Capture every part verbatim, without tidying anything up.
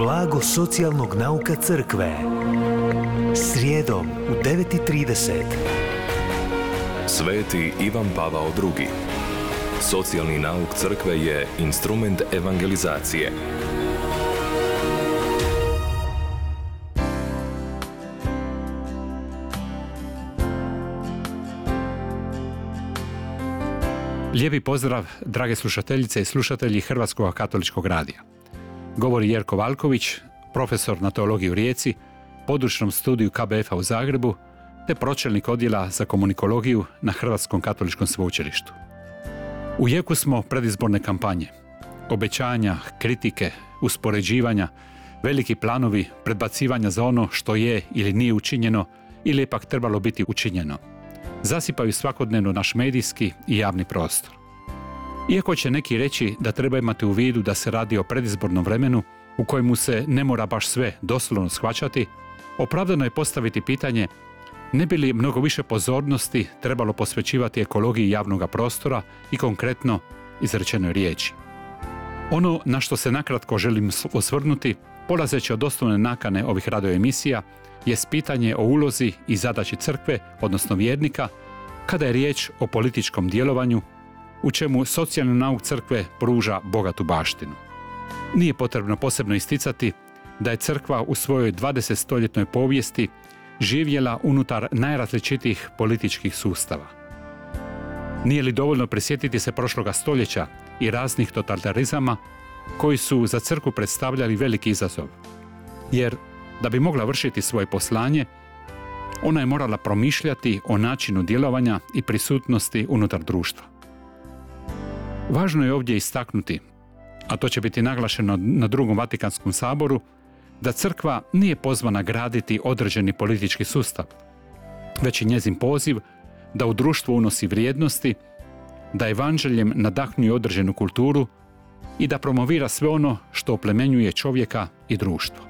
Blago socijalnog nauka crkve. Srijedom u devet i trideset. Sveti Ivan Pavao drugi. Socijalni nauk crkve je instrument evangelizacije. Lijepi pozdrav, drage slušateljice i slušatelji Hrvatskog katoličkog radija. Govori Jerko Valković, profesor na teologiji u Rijeci, područnom studiju K B F-a u Zagrebu, te pročelnik odjela za komunikologiju na Hrvatskom katoličkom sveučilištu. U jeku smo predizborne kampanje. Obećanja, kritike, uspoređivanja, veliki planovi, predbacivanja za ono što je ili nije učinjeno ili je pak trebalo biti učinjeno. Zasipaju svakodnevno naš medijski i javni prostor. Iako će neki reći da treba imati u vidu da se radi o predizbornom vremenu u kojemu se ne mora baš sve doslovno shvaćati, opravdano je postaviti pitanje ne bi li mnogo više pozornosti trebalo posvećivati ekologiji javnog prostora i konkretno izrečenoj riječi. Ono na što se nakratko želim osvrnuti, polazeći od osnovne nakane ovih radio emisija, je pitanje o ulozi i zadaći crkve, odnosno vjernika, kada je riječ o političkom djelovanju, u čemu socijalni nauk crkve pruža bogatu baštinu. Nije potrebno posebno isticati da je crkva u svojoj dvadesetstoljetnoj povijesti živjela unutar najrazličitijih političkih sustava. Nije li dovoljno prisjetiti se prošloga stoljeća i raznih totalitarizama koji su za crkvu predstavljali veliki izazov, jer da bi mogla vršiti svoje poslanje, ona je morala promišljati o načinu djelovanja i prisutnosti unutar društva. Važno je ovdje istaknuti, a to će biti naglašeno na drugom Vatikanskom saboru, da crkva nije pozvana graditi određeni politički sustav, već je njezin poziv da u društvu unosi vrijednosti, da evanđeljem nadahnuje određenu kulturu i da promovira sve ono što oplemenjuje čovjeka i društvo.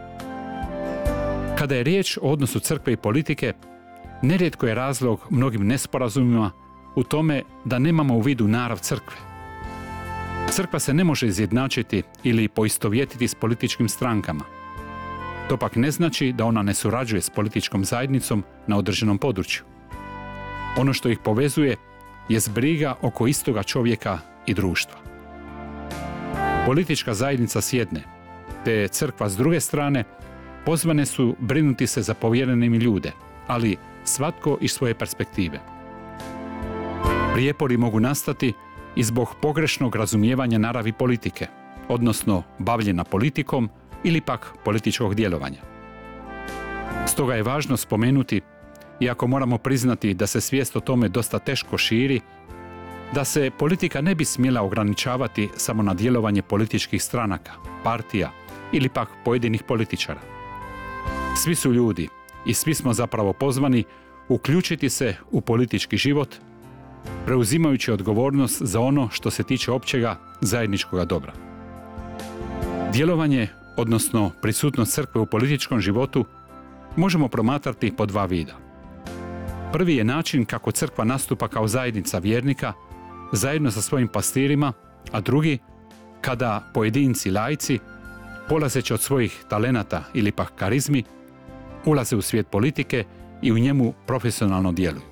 Kada je riječ o odnosu crkve i politike, nerijetko je razlog mnogim nesporazumima u tome da nemamo u vidu narav crkve. Crkva se ne može izjednačiti ili poistovjetiti s političkim strankama. To pak ne znači da ona ne surađuje s političkom zajednicom na određenom području. Ono što ih povezuje je briga oko istoga čovjeka i društva. Politička zajednica s jedne, te crkva s druge strane, pozvane su brinuti se za povjerene im ljude, ali svatko iz svoje perspektive. Prijepori mogu nastati i zbog pogrešnog razumijevanja naravi politike, odnosno bavljenja politikom ili pak političkog djelovanja. Stoga je važno spomenuti, iako moramo priznati da se svijest o tome dosta teško širi, da se politika ne bi smjela ograničavati samo na djelovanje političkih stranaka, partija ili pak pojedinih političara. Svi su ljudi i svi smo zapravo pozvani uključiti se u politički život, preuzimajući odgovornost za ono što se tiče općega zajedničkoga dobra. Djelovanje, odnosno prisutnost crkve u političkom životu, možemo promatrati po dva vida. Prvi je način kako crkva nastupa kao zajednica vjernika, zajedno sa svojim pastirima, a drugi, kada pojedinci laici, polazeći od svojih talenata ili pak karizmi, ulaze u svijet politike i u njemu profesionalno djeluju.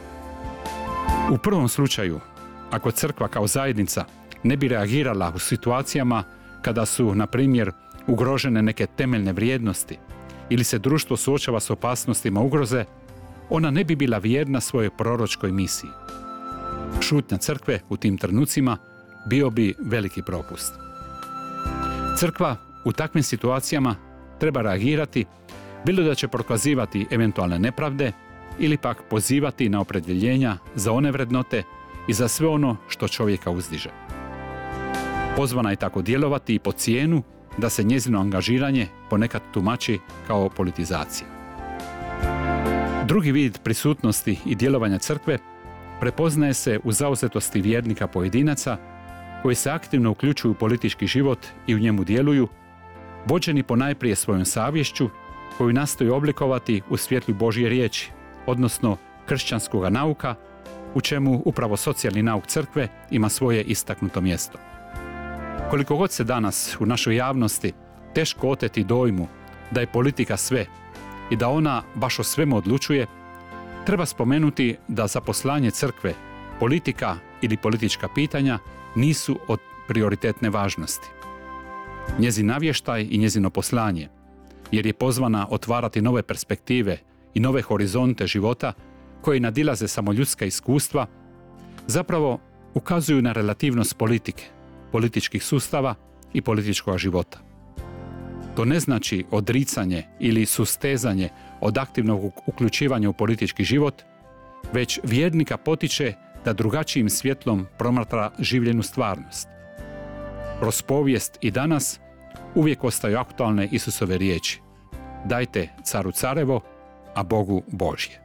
U prvom slučaju, ako crkva kao zajednica ne bi reagirala u situacijama kada su, na primjer, ugrožene neke temeljne vrijednosti ili se društvo suočava s opasnostima ugroze, ona ne bi bila vjerna svojoj proročkoj misiji. Šutnja crkve u tim trenucima bio bi veliki propust. Crkva u takvim situacijama treba reagirati, bilo da će prokazivati eventualne nepravde ili pak pozivati na opredjeljenja za one vrednote i za sve ono što čovjeka uzdiže. Pozvana je tako djelovati i po cijenu da se njezino angažiranje ponekad tumači kao politizacija. Drugi vid prisutnosti i djelovanja crkve prepoznaje se u zauzetosti vjernika pojedinaca koji se aktivno uključuju u politički život i u njemu djeluju, vođeni ponajprije svojom savješću koju nastoji oblikovati u svjetlu Božje riječi, odnosno kršćanskoga nauka, u čemu upravo socijalni nauk crkve ima svoje istaknuto mjesto. Koliko god se danas u našoj javnosti teško oteti dojmu da je politika sve i da ona baš o svemu odlučuje, treba spomenuti da za poslanje crkve politika ili politička pitanja nisu od prioritetne važnosti. Njezin navještaj i njezino poslanje, jer je pozvana otvarati nove perspektive i nove horizonte života koji nadilaze samo ljudska iskustva, zapravo ukazuju na relativnost politike, političkih sustava i političkog života. To ne znači odricanje ili sustezanje od aktivnog uključivanja u politički život, već vjernika potiče da drugačijim svjetlom promatra življenu stvarnost. Kroz povijest i danas uvijek ostaju aktualne Isusove riječi: dajte caru carevo, a Bogu Božje.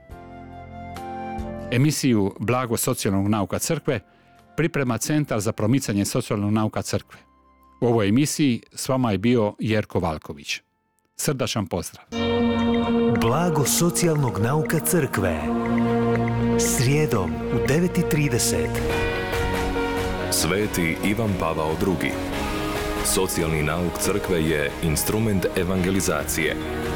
Emisiju Blago socijalnog nauka crkve priprema Centar za promicanje socijalnog nauka crkve. U ovoj emisiji s vama je bio Jerko Valković. Srdačan pozdrav. Blago socijalnog nauka crkve. Srijedom u devet i trideset. Sveti Ivan Pavao drugi. Socijalni nauk crkve je instrument evangelizacije.